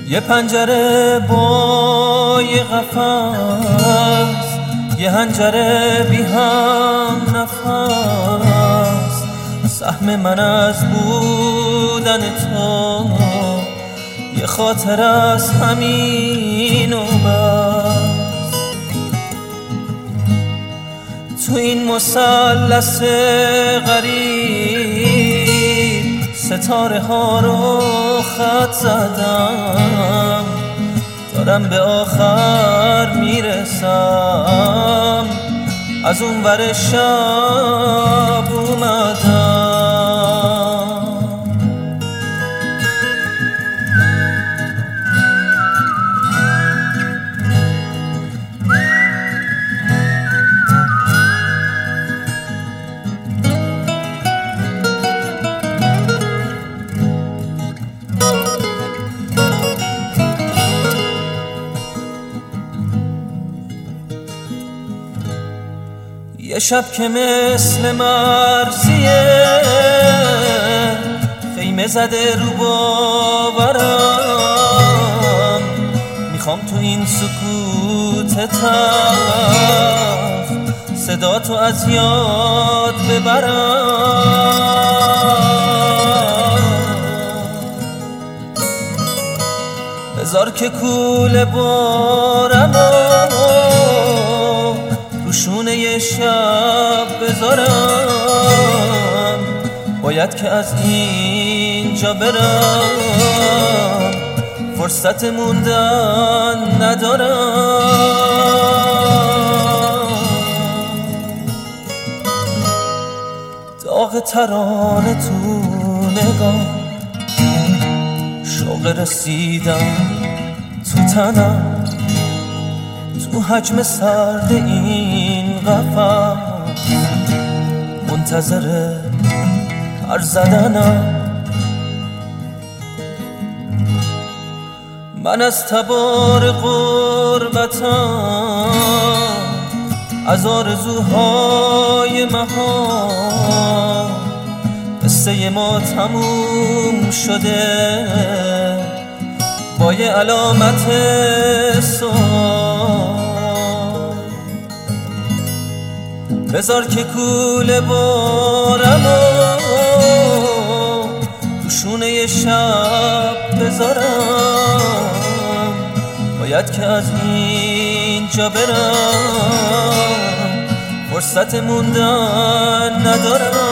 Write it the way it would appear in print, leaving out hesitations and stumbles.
یه پنجره با یه قفس، یه حنجره بی هم نفس. سهم من از بودن تو یه خاطر از همین و بس. تو این مثلث غریب ستاره ها رو خط زدم، دارم به آخر میرسم، از اون ور شب اومدم. یه شب که مثل مرزیه خیمه زده رو باورم، میخوام تو این سکوت تلخ صدا تو از یاد ببرم. بذار که کوله بارم روشونه یه شب بذارم، باید که از اینجا برم، فرصت موندن ندارم. داغ ترانه تو نگاه، شوق رسیدن تو تنم، تو حجم سرد این قفس منتظر پر زدنم. من از تبار غربتم، از آرزوهای مهان، قصه ما تموم شده با یه علامت سوال. بذار که کوله بارمو روشونه یه شب بذارم، باید که از اینجا برم، فرصت موندن ندارم.